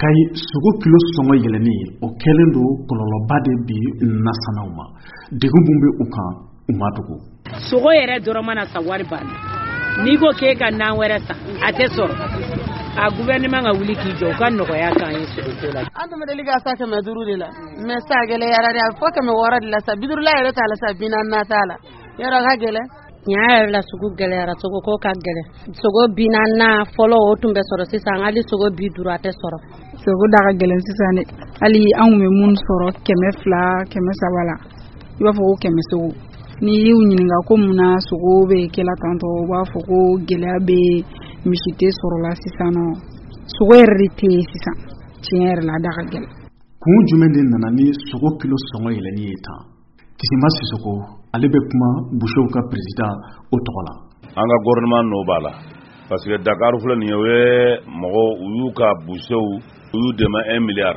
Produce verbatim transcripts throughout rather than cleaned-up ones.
kay sogo kilo songo yeleni o kelendo kololoba de bi nasanawma degubumbe ukan umadugo sogo yere doromana sawari ban ni ko ke ka nan were sa ate soro a gouvernement ga wuli ki jo kan no ya kan yi sogo ko la ando me deliga sa ke me duru de la me sa gele yara ya fo ke me wora de la sa bidur la yere tala sa binan na tala yara ga gele nyaare la sugu gele yara sogo ko ka gele sogo binan na folo o tumbe soro sisa ngali sogo bi duru ate soro sogo daga gele sisa ne ali an me mun soro keme fla keme sabala iba fo keme sogo ni yu nyinga ko muna sogo be kela tanto ba fo ko gele be mishite soro la sisa no sogo erite sisa tiere la daga gele kun jumende nana ni sogo kilo songo yeleni eta kisima sisoko alebe kuma bushow ka president o togola anga gouvernement no bala parce que Dakar fula ni we mogo uyu ka bushow uyu de ma un milliard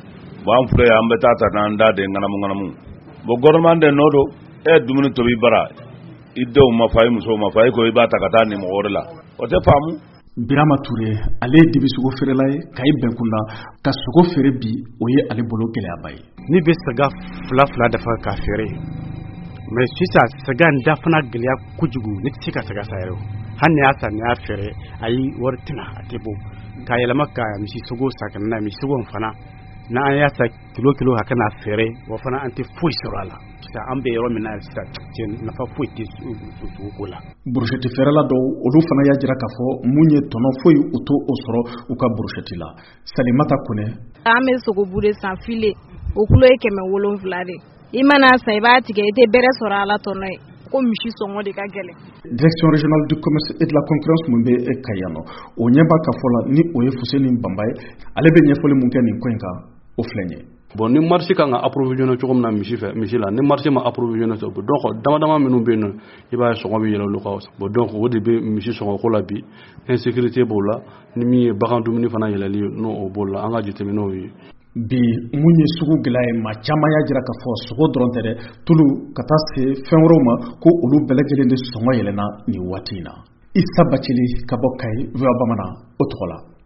ba am fula ambe tata nan da de ngana ngana mu bo gouvernement de nodo e dumuni to bi bara iddo ma fay muso ma fay ko ibata kata ni mo orla o te famu Birama Touré ale dibi sugo fere lay kay benkunda ka sugo fere bi oye ale bolo gele abay ni be saga fla fla dafa ka fere mais sisa saga ndafana gele kujugu ni tika saga sayro hanne asa ni afere ayi wartina atebo ka yela makka mi sugo sakana mi sugo fana na an yasa kilo kilo haka na fere wa fana anti fuy surala ta ambe yoro mina sta tin na fa fuy ti su kula bursheti fere la do odu fana ya jira kafo munye tono fuy uto osoro uka bursheti la salimata kune ame sogo bude sans filet okulo eke me wolon vlade imana sa ibati ke ite bere surala tono ko mishi songo de ka gele direction régionale du commerce et de la concurrence mumbe e kayano o nyeba kafola ni oye fuseni mbambaye alebe nyefole munkeni kwenka o flenye bon ni marché kan approvisionner ci comme na michi fe michi la ni marché ma approvisionner so donc dama dama menu ben iba so ngobi yelo lukaw bo donc wodi be michi so ko la bi insécurité bola ni mi bagandu ni fana yela li no o bola anga jitemi no yi bi munye sugu gilaye ma chama ya jira ka fo sugo drontere tulu kata se fenroma ko olu belegele de songo yelena ni watina isa bachili kabokai vya bamana otola